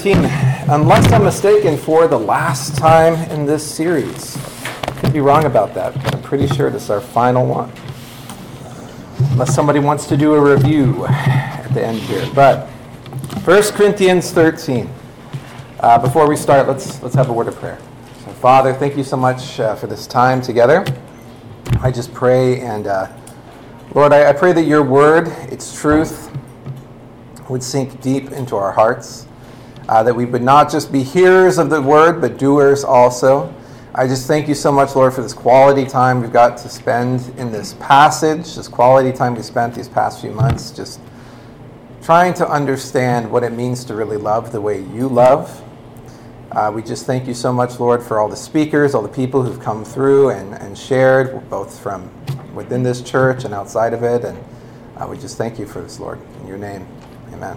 13, unless I'm mistaken, for the last time in this series. Could be wrong about that, but I'm pretty sure this is our final one. Unless somebody wants to do a review at the end here. But 1 Corinthians 13. Before we start, let's have a word of prayer. So, Father, thank you so much for this time together. I just pray and Lord, I pray that your word, its truth, would sink deep into our hearts, that we would not just be hearers of the word, but doers also. I just thank you so much, Lord, for this quality time we've got to spend in this passage, this quality time we spent these past few months, just trying to understand what it means to really love the way you love. We just thank you so much, Lord, for all the speakers, all the people who've come through and shared, both from within this church and outside of it. And we just thank you for this, Lord. In your name, amen.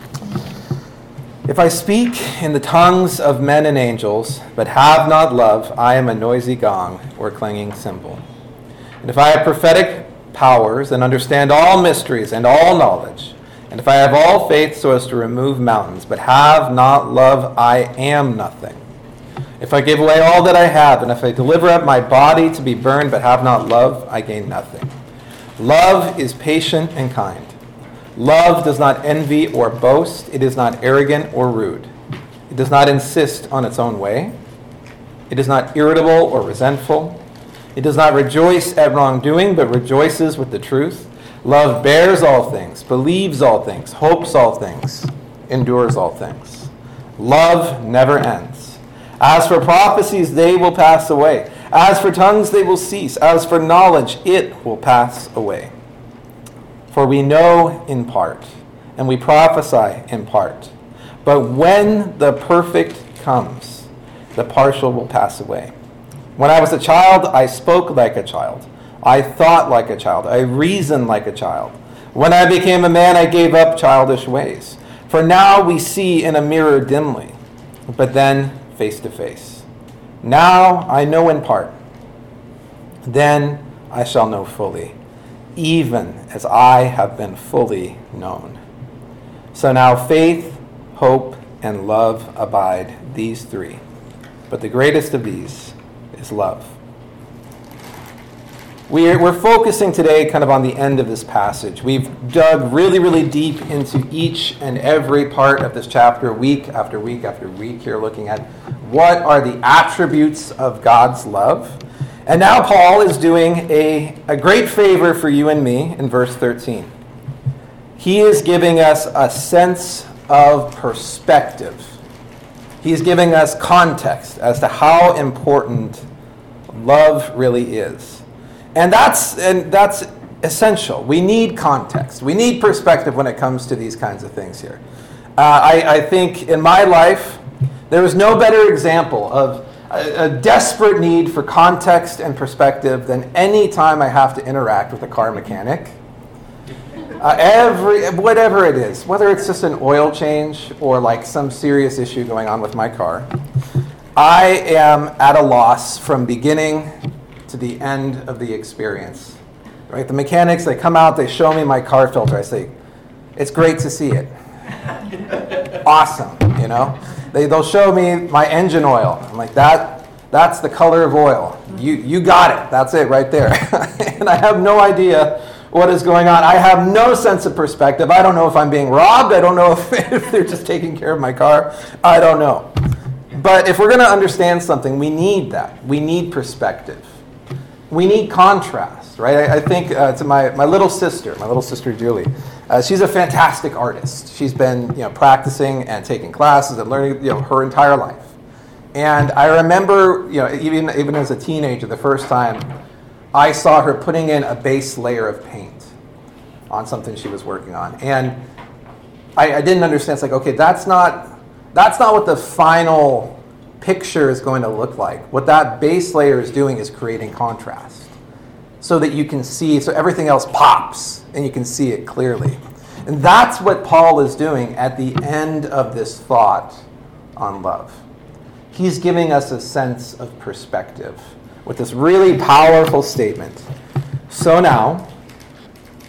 If I speak in the tongues of men and angels, but have not love, I am a noisy gong or clanging cymbal. And if I have prophetic powers and understand all mysteries and all knowledge, and if I have all faith so as to remove mountains, but have not love, I am nothing. If I give away all that I have, and if I deliver up my body to be burned, but have not love, I gain nothing. Love is patient and kind. Love does not envy or boast. It is not arrogant or rude. It does not insist on its own way. It is not irritable or resentful. It does not rejoice at wrongdoing, but rejoices with the truth. Love bears all things, believes all things, hopes all things, endures all things. Love never ends. As for prophecies, they will pass away. As for tongues, they will cease. As for knowledge, it will pass away. For we know in part, and we prophesy in part. But when the perfect comes, the partial will pass away. When I was a child, I spoke like a child. I thought like a child. I reasoned like a child. When I became a man, I gave up childish ways. For now we see in a mirror dimly, but then face to face. Now I know in part. Then I shall know fully, even as I have been fully known. So now faith, hope, and love abide, these three. But the greatest of these is love. We're focusing today kind of on the end of this passage. We've dug really, really deep into each and every part of this chapter, week after week after week here, looking at what are the attributes of God's love. And now Paul is doing a great favor for you and me in verse 13. He is giving us a sense of perspective. He's giving us context as to how important love really is. And that's essential. We need context. We need perspective when it comes to these kinds of things here. I think in my life, there is no better example of a desperate need for context and perspective than any time I have to interact with a car mechanic. Whatever it is, whether it's just an oil change or like some serious issue going on with my car, I am at a loss from beginning to the end of the experience. Right? The mechanics, they come out, they show me my car filter. I say, it's great to see it. Awesome, you know? They'll show me my engine oil. I'm like, that's the color of oil. You got it. That's it right there. And I have no idea what is going on. I have no sense of perspective. I don't know if I'm being robbed. I don't know if they're just taking care of my car. I don't know. But if we're going to understand something, we need that. We need perspective. We need contrast, right? I think to my little sister Julie. She's a fantastic artist. She's been practicing and taking classes and learning her entire life. And I remember even as a teenager, the first time I saw her putting in a base layer of paint on something she was working on. And I didn't understand. It's like, okay, that's not what the final picture is going to look like. What that base layer is doing is creating contrast so that you can see, so everything else pops and you can see it clearly. And that's what Paul is doing at the end of this thought on love. He's giving us a sense of perspective with this really powerful statement. So now,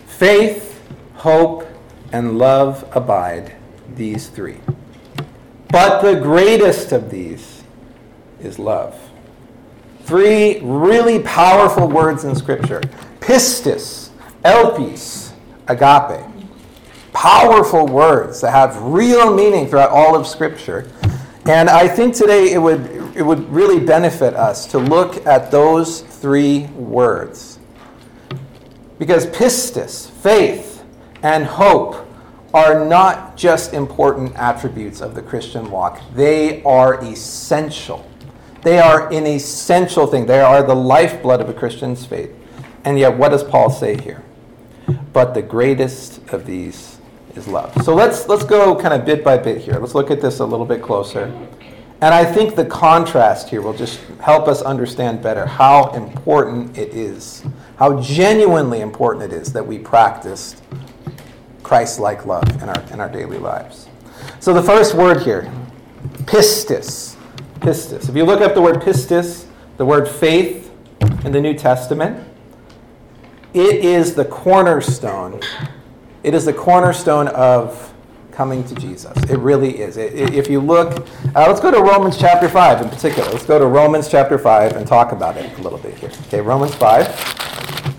faith, hope, and love abide, these three. But the greatest of these is love. 3 really powerful words in Scripture. Pistis, elpis, agape. Powerful words that have real meaning throughout all of Scripture. And I think today it would really benefit us to look at those 3 words. Because pistis, faith, and hope are not just important attributes of the Christian walk. They are essential. They are an essential thing. They are the lifeblood of a Christian's faith. And yet, what does Paul say here? But the greatest of these is love. So let's go kind of bit by bit here. Let's look at this a little bit closer. And I think the contrast here will just help us understand better how important it is, how genuinely important it is that we practice Christ-like love in our daily lives. So the first word here, pistis. Pistis. If you look up the word pistis, the word faith in the New Testament, it is the cornerstone. It is the cornerstone of coming to Jesus. It really is. If you look, let's go to Romans chapter 5 in particular. Let's go to Romans chapter 5 and talk about it a little bit here. Okay, Romans 5.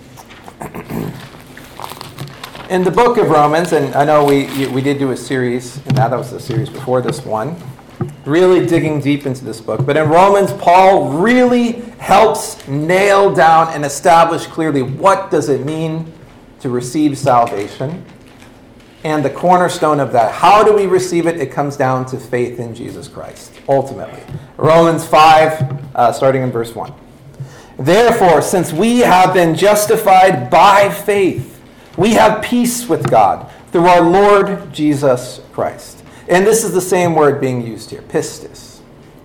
In the book of Romans, and I know we did do a series, and that was the series before this one, really digging deep into this book. But in Romans, Paul really helps nail down and establish clearly what does it mean to receive salvation. And the cornerstone of that, how do we receive it? It comes down to faith in Jesus Christ, ultimately. Romans 5, starting in verse 1. Therefore, since we have been justified by faith, we have peace with God through our Lord Jesus Christ. And this is the same word being used here, pistis.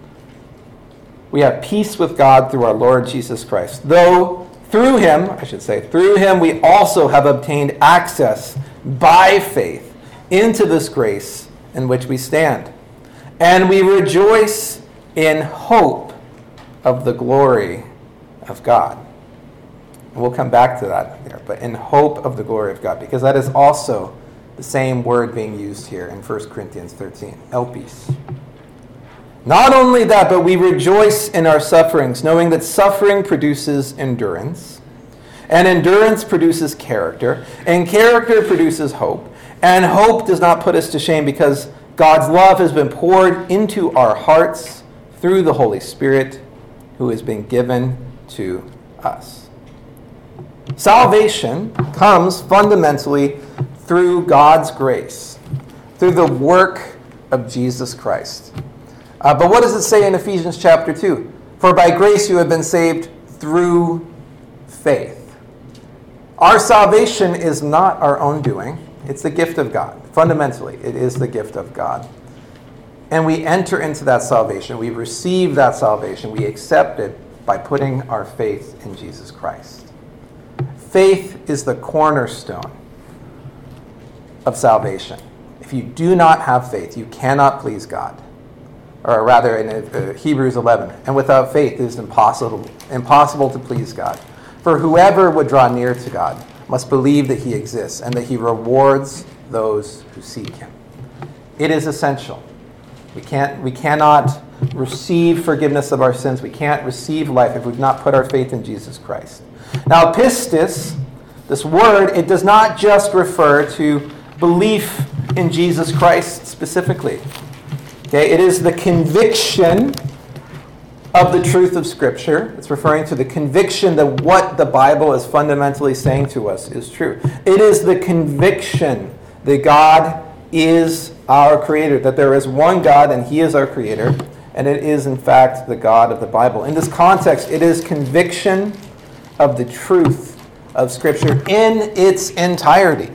We have peace with God through our Lord Jesus Christ. Though through him we also have obtained access by faith into this grace in which we stand. And we rejoice in hope of the glory of God. And we'll come back to that there, but in hope of the glory of God, because that is also the same word being used here in 1 Corinthians 13, elpis. Not only that, but we rejoice in our sufferings, knowing that suffering produces endurance, and endurance produces character, and character produces hope, and hope does not put us to shame, because God's love has been poured into our hearts through the Holy Spirit, who has been given to us. Salvation comes fundamentally through God's grace, through the work of Jesus Christ. But what does it say in Ephesians chapter 2? For by grace you have been saved through faith. Our salvation is not our own doing. It's the gift of God. Fundamentally, it is the gift of God. And we enter into that salvation. We receive that salvation. We accept it by putting our faith in Jesus Christ. Faith is the cornerstone of salvation. If you do not have faith, you cannot please God. Or rather, in Hebrews 11, and without faith it is impossible to please God. For whoever would draw near to God must believe that he exists and that he rewards those who seek him. It is essential. We cannot receive forgiveness of our sins. We can't receive life if we've not put our faith in Jesus Christ. Now, pistis, this word, it does not just refer to belief in Jesus Christ specifically. Okay, it is the conviction of the truth of Scripture. It's referring to the conviction that what the Bible is fundamentally saying to us is true. It is the conviction that God is our Creator, that there is one God and He is our Creator, and it is in fact the God of the Bible. In this context, it is conviction of the truth of Scripture in its entirety.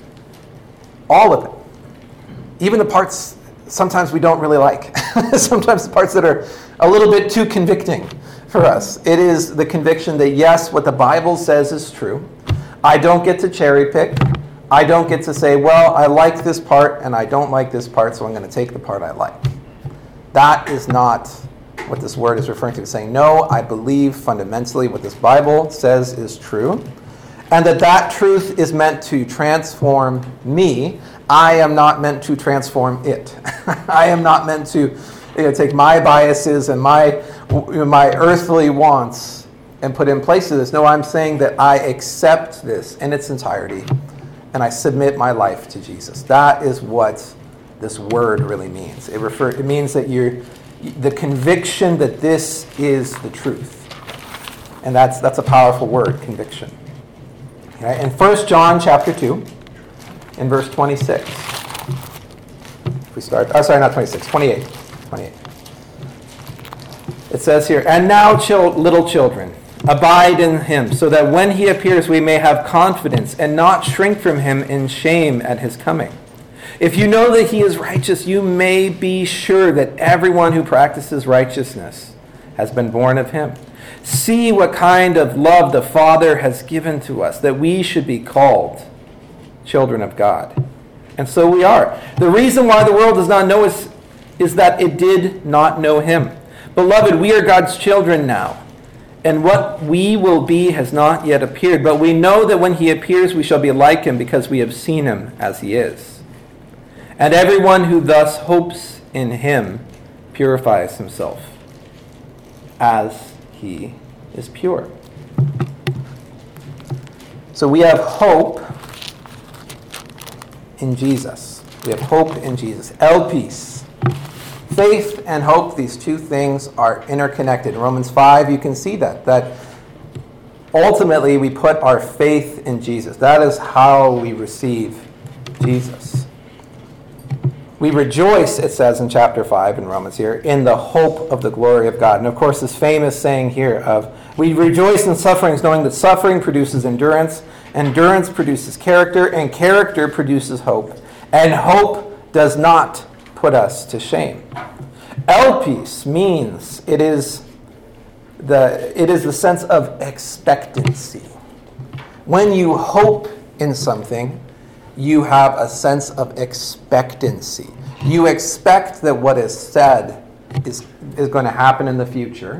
All of it. Even the parts sometimes we don't really like. Sometimes the parts that are a little bit too convicting for us. It is the conviction that yes, what the Bible says is true. I don't get to cherry pick. I don't get to say, well, I like this part and I don't like this part, so I'm going to take the part I like. That is not what this word is referring to. It's saying, no, I believe fundamentally what this Bible says is true, and that truth is meant to transform me I am not meant to transform it. I am not meant to take my biases and my earthly wants and put in place of this. No, I'm saying that I accept this in its entirety and I submit my life to Jesus. That is what this word really means. It means that the conviction that this is the truth. And that's a powerful word, conviction. Okay? In 1 John chapter 2, in verse 26. If we start, not 26, 28. 28. It says here, "And now, little children, abide in him, so that when he appears we may have confidence and not shrink from him in shame at his coming. If you know that he is righteous, you may be sure that everyone who practices righteousness has been born of him. See what kind of love the Father has given to us, that we should be called children of God. And so we are. The reason why the world does not know us is that it did not know him. Beloved, we are God's children now, and what we will be has not yet appeared. But we know that when he appears, we shall be like him, because we have seen him as he is. And everyone who thus hopes in him purifies himself, as he is pure." So we have hope in Jesus. We have hope in Jesus. Elpis. Faith and hope, these two things are interconnected. In Romans 5, you can see that ultimately we put our faith in Jesus. That is how we receive Jesus. We rejoice, it says in chapter 5 in Romans here, in the hope of the glory of God. And of course, this famous saying here of, we rejoice in sufferings, knowing that suffering produces endurance, endurance produces character, and character produces hope. And hope does not put us to shame. Elpis means it is the sense of expectancy. When you hope in something, you have a sense of expectancy. You expect that what is said is going to happen in the future,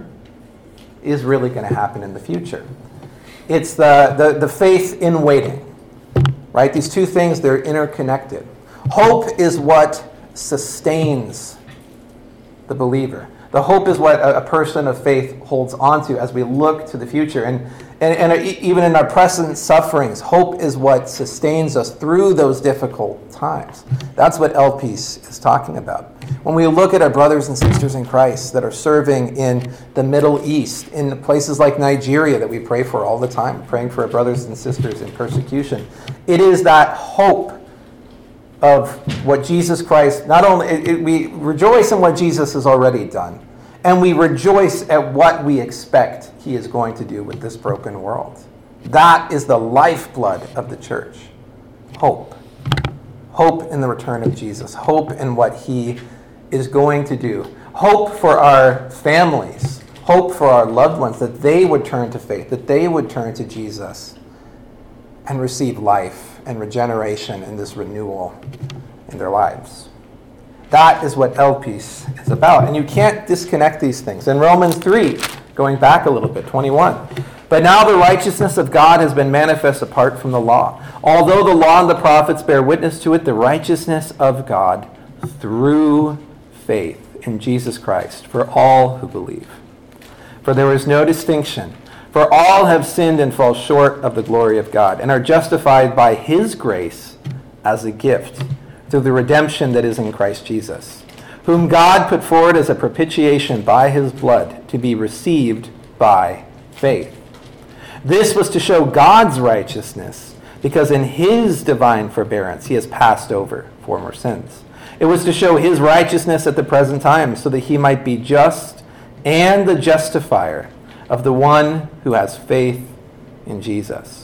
is really going to happen in the future. It's the faith in waiting, right? These two things, they're interconnected. Hope is what sustains the believer. The hope is what a person of faith holds on to as we look to the future. And even in our present sufferings, hope is what sustains us through those difficult times. That's what Elpis is talking about. When we look at our brothers and sisters in Christ that are serving in the Middle East, in places like Nigeria that we pray for all the time, praying for our brothers and sisters in persecution, it is that hope of what Jesus Christ, not only, we rejoice in what Jesus has already done, and we rejoice at what we expect he is going to do with this broken world. That is the lifeblood of the church. Hope. Hope in the return of Jesus. Hope in what he is going to do. Hope for our families. Hope for our loved ones, that they would turn to faith, that they would turn to Jesus and receive life and regeneration and this renewal in their lives. That is what Elpis is about. And you can't disconnect these things. In Romans 3, going back a little bit, 21. "But now the righteousness of God has been manifest apart from the law. Although the law and the prophets bear witness to it, the righteousness of God through faith in Jesus Christ for all who believe. For there is no distinction. For all have sinned and fall short of the glory of God, and are justified by his grace as a gift through the redemption that is in Christ Jesus, whom God put forward as a propitiation by his blood to be received by faith. This was to show God's righteousness, because in his divine forbearance he has passed over former sins. It was to show his righteousness at the present time, so that he might be just and the justifier of the one who has faith in Jesus.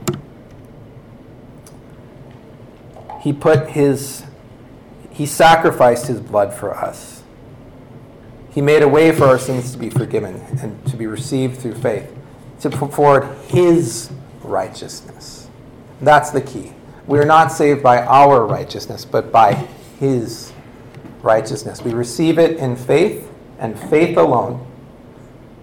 He sacrificed his blood for us. He made a way for our sins to be forgiven and to be received through faith, to put forward his righteousness. That's the key. We are not saved by our righteousness, but by his righteousness. We receive it in faith and faith alone.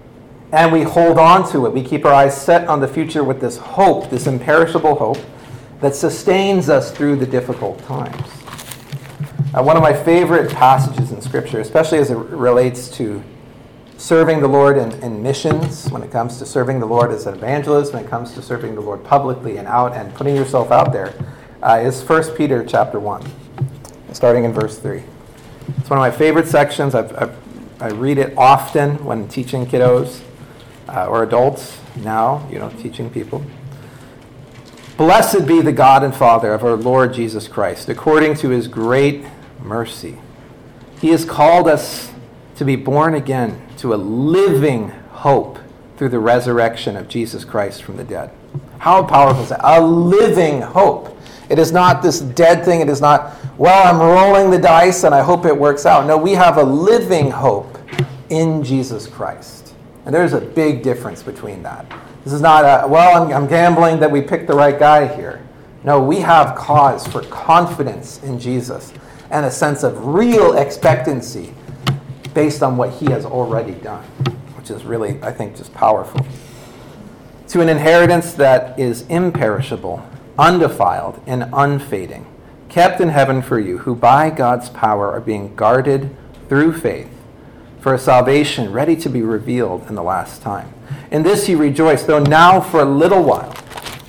And we hold on to it. We keep our eyes set on the future with this hope, this imperishable hope. that sustains us through the difficult times. One of my favorite passages in Scripture, especially as it relates to serving the Lord in missions, when it comes to serving the Lord as an evangelist, when it comes to serving the Lord publicly and out and putting yourself out there, is 1 Peter chapter 1, starting in verse 3. It's one of my favorite sections. I read it often when teaching kiddos or adults now, teaching people. Blessed be the God and Father of our Lord Jesus Christ, according to his great mercy. He has called us to be born again to a living hope through the resurrection of Jesus Christ from the dead. How powerful is that? A living hope. It is not this dead thing. It is not, well, I'm rolling the dice and I hope it works out. No, we have a living hope in Jesus Christ. And there's a big difference between that. This is not I'm gambling that we picked the right guy here. No, we have cause for confidence in Jesus and a sense of real expectancy based on what he has already done, which is really, I think, just powerful. To an inheritance that is imperishable, undefiled, and unfading, kept in heaven for you, who by God's power are being guarded through faith for a salvation ready to be revealed in the last time. In this you rejoice, though now for a little while,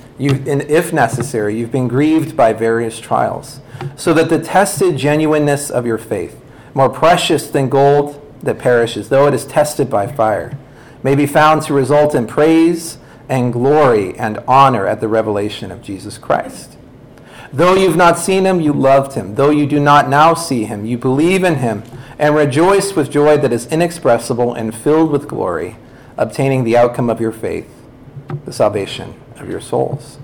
if necessary, you've been grieved by various trials, so that the tested genuineness of your faith, more precious than gold that perishes, though it is tested by fire, may be found to result in praise and glory and honor at the revelation of Jesus Christ. Though you've not seen him, you loved him. Though you do not now see him, you believe in him and rejoice with joy that is inexpressible and filled with glory, obtaining the outcome of your faith, the salvation of your souls.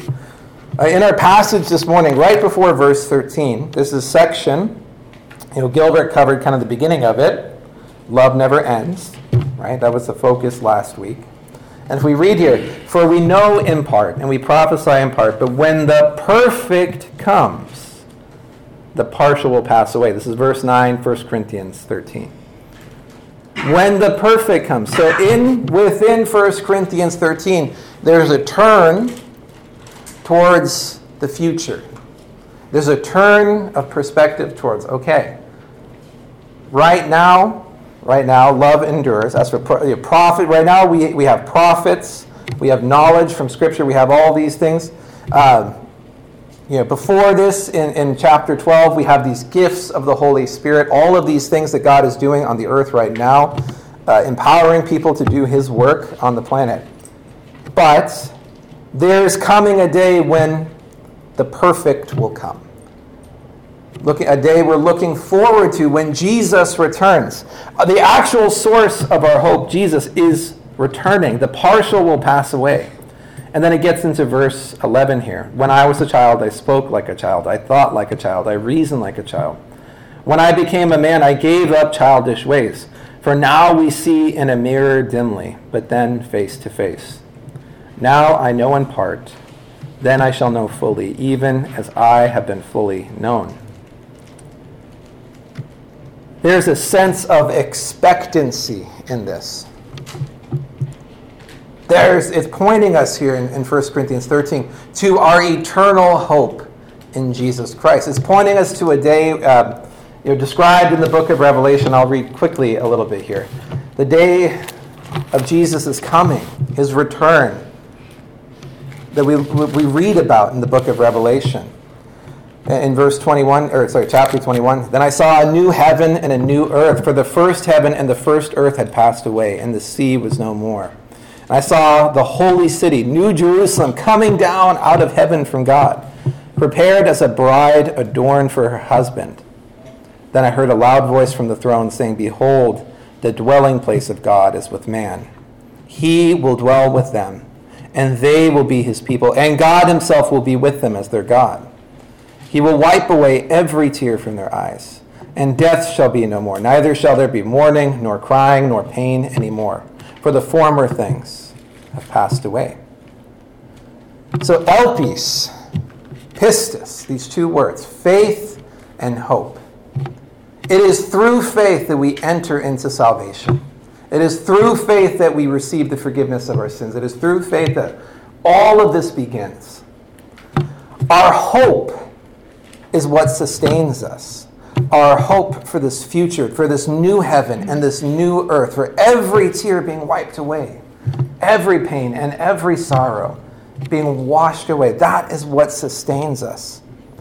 In our passage this morning, right before verse 13, this is section, Gilbert covered kind of the beginning of it. Love never ends, right? That was the focus last week. And if we read here, for we know in part, and we prophesy in part, but when the perfect comes, the partial will pass away. This is verse 9, 1 Corinthians 13. When the perfect comes. So within 1 Corinthians 13, there's a turn towards the future. There's a turn of perspective towards, okay, right now, love endures. As for prophet, right now we have prophets, we have knowledge from Scripture, we have all these things. Before this, in chapter 12, we have these gifts of the Holy Spirit, all of these things that God is doing on the earth right now, empowering people to do his work on the planet. But there's coming a day when the perfect will come. A day we're looking forward to when Jesus returns. The actual source of our hope, Jesus, is returning. The partial will pass away. And then it gets into verse 11 here. When I was a child, I spoke like a child. I thought like a child. I reasoned like a child. When I became a man, I gave up childish ways. For now we see in a mirror dimly, but then face to face. Now I know in part, then I shall know fully, even as I have been fully known. There's a sense of expectancy in this. It's pointing us here in 1 Corinthians 13 to our eternal hope in Jesus Christ. It's pointing us to a day described in the book of Revelation. I'll read quickly a little bit here. The day of Jesus' coming, his return, that we read about in the book of Revelation. In chapter 21, then I saw a new heaven and a new earth, for the first heaven and the first earth had passed away, and the sea was no more. And I saw the holy city, New Jerusalem, coming down out of heaven from God, prepared as a bride adorned for her husband. Then I heard a loud voice from the throne saying, behold, the dwelling place of God is with man. He will dwell with them, and they will be his people, and God himself will be with them as their God. He will wipe away every tear from their eyes, and death shall be no more. Neither shall there be mourning, nor crying, nor pain any more, for the former things have passed away. So elpis, pistis, these two words, faith and hope. It is through faith that we enter into salvation. It is through faith that we receive the forgiveness of our sins. It is through faith that all of this begins. Our hope is what sustains us. Our hope for this future, for this new heaven and this new earth, for every tear being wiped away, every pain and every sorrow being washed away. That is what sustains us.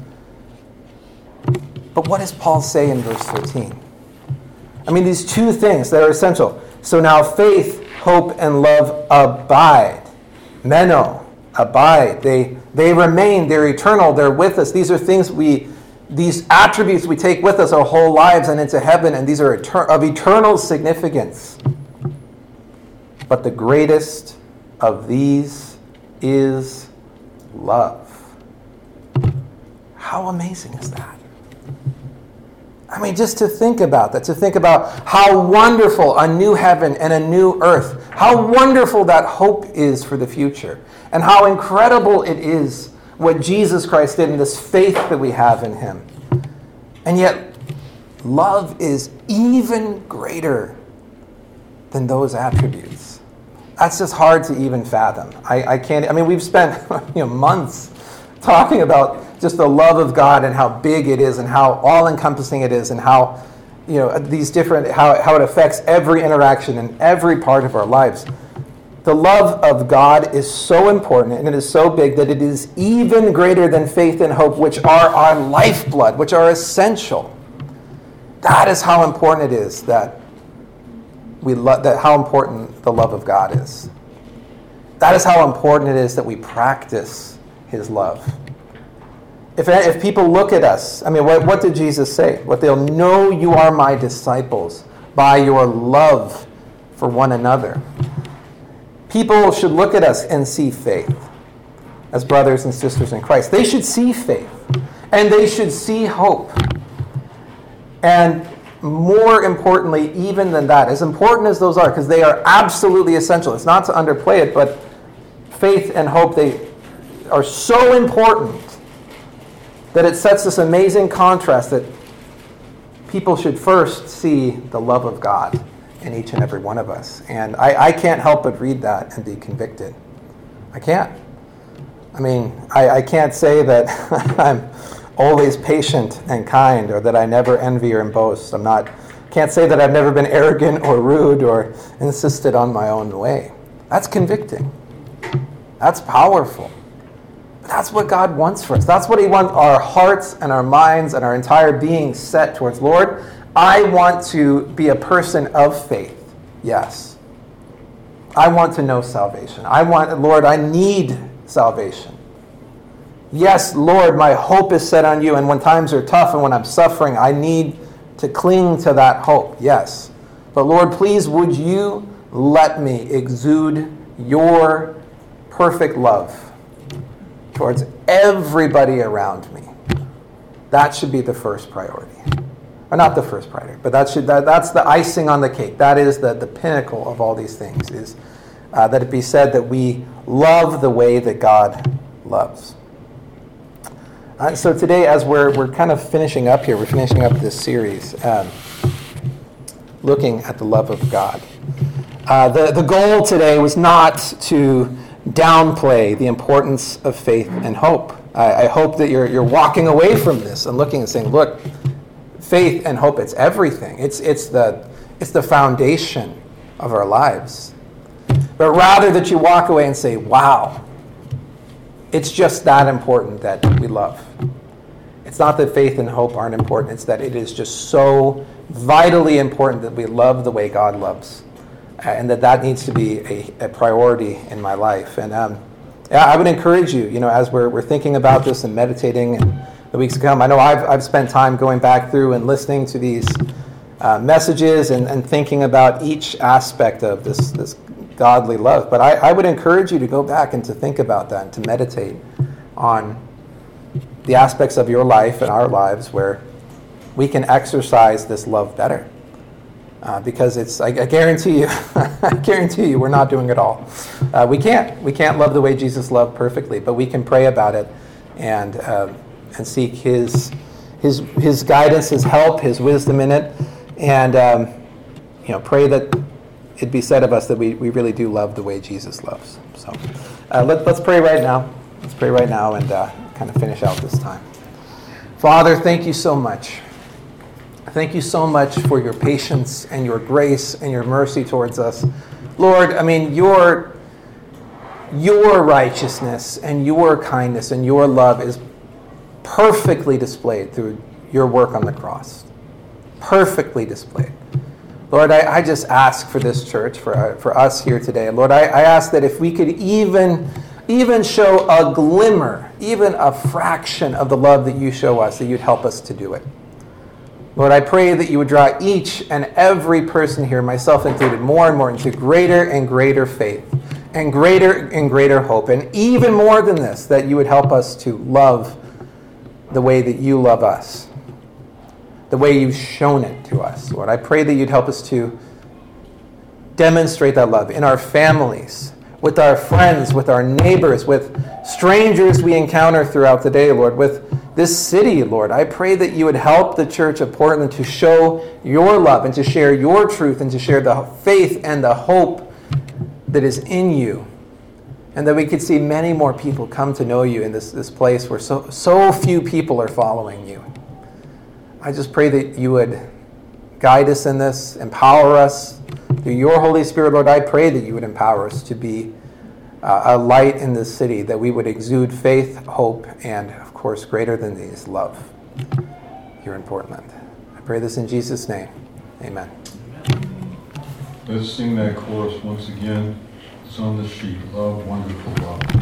But what does Paul say in verse 13? I mean, these two things that are essential. So now faith, hope, and love abide. Meno, abide. They remain, they're eternal, they're with us. These are things these attributes we take with us our whole lives and into heaven, and these are of eternal significance. But the greatest of these is love. How amazing is that? I mean, just to think about that, to think about how wonderful a new heaven and a new earth, how wonderful that hope is for the future, and how incredible it is what Jesus Christ did in this faith that we have in him. And yet, love is even greater than those attributes. That's just hard to even fathom. I can't, I mean, we've spent months talking about just the love of God and how big it is and how all-encompassing it is and how, these different, how it affects every interaction and every part of our lives. The love of God is so important and it is so big that it is even greater than faith and hope, which are our lifeblood, which are essential. That is how important it is that how important the love of God is. That is how important it is that we practice his love. If people look at us, I mean, what did Jesus say? What they'll know you are my disciples by your love for one another. People should look at us and see faith as brothers and sisters in Christ. They should see faith and they should see hope. And more importantly, even than that, as important as those are, because they are absolutely essential. It's not to underplay it, but faith and hope, they are so important that it sets this amazing contrast that people should first see the love of God in each and every one of us. And I can't help but read that and be convicted. I can't. I mean, I can't say that I'm always patient and kind, or that I never envy or boast. Can't say that I've never been arrogant or rude or insisted on my own way. That's convicting. That's powerful. But that's what God wants for us. That's what he wants our hearts and our minds and our entire being set towards. Lord, I want to be a person of faith. Yes. I want to know salvation. Lord, I need salvation. Yes, Lord, my hope is set on you, and when times are tough and when I'm suffering, I need to cling to that hope. Yes. But Lord, please, would you let me exude your perfect love towards everybody around me? That should be the first priority. Or not the first priority, but that's the icing on the cake. That is the pinnacle of all these things, is that it be said that we love the way that God loves. So today, as we're kind of finishing up here, we're finishing up this series, looking at the love of God. The goal today was not to downplay the importance of faith and hope. I hope that you're walking away from this and looking and saying, look, faith and hope, it's everything. It's the foundation of our lives. But rather that you walk away and say, wow, it's just that important that we love. It's not that faith and hope aren't important. It's that it is just so vitally important that we love the way God loves. And that needs to be a priority in my life. And I would encourage you, as we're thinking about this and meditating in the weeks to come. I know I've spent time going back through and listening to these messages and thinking about each aspect of this godly love. But I would encourage you to go back and to think about that and to meditate on the aspects of your life and our lives where we can exercise this love better. Because I guarantee you, we're not doing it all. We can't love the way Jesus loved perfectly, but we can pray about it and seek his guidance, his help, his wisdom in it, and pray that it be said of us that we really do love the way Jesus loves. So let's pray right now. Let's pray right now and kind of finish out this time. Father, thank you so much. Thank you so much for your patience and your grace and your mercy towards us. Lord, I mean, your righteousness and your kindness and your love is perfectly displayed through your work on the cross. Perfectly displayed. Lord, I just ask for this church, for us here today. Lord, I ask that if we could even show a glimmer, even a fraction of the love that you show us, that you'd help us to do it. Lord, I pray that you would draw each and every person here, myself included, more and more into greater and greater faith and greater hope. And even more than this, that you would help us to love the way that you love us, the way you've shown it to us. Lord, I pray that you'd help us to demonstrate that love in our families, with our friends, with our neighbors, with strangers we encounter throughout the day, Lord, with this city, Lord. I pray that you would help the Church of Portland to show your love and to share your truth and to share the faith and the hope that is in you, and that we could see many more people come to know you in this place where so few people are following you. I just pray that you would guide us in this, empower us through your Holy Spirit, Lord. I pray that you would empower us to be a light in this city, that we would exude faith, hope, and, of course, greater than these, love here in Portland. I pray this in Jesus' name. Amen. Let's sing that chorus once again. It's on the sheet. Love, wonderful love.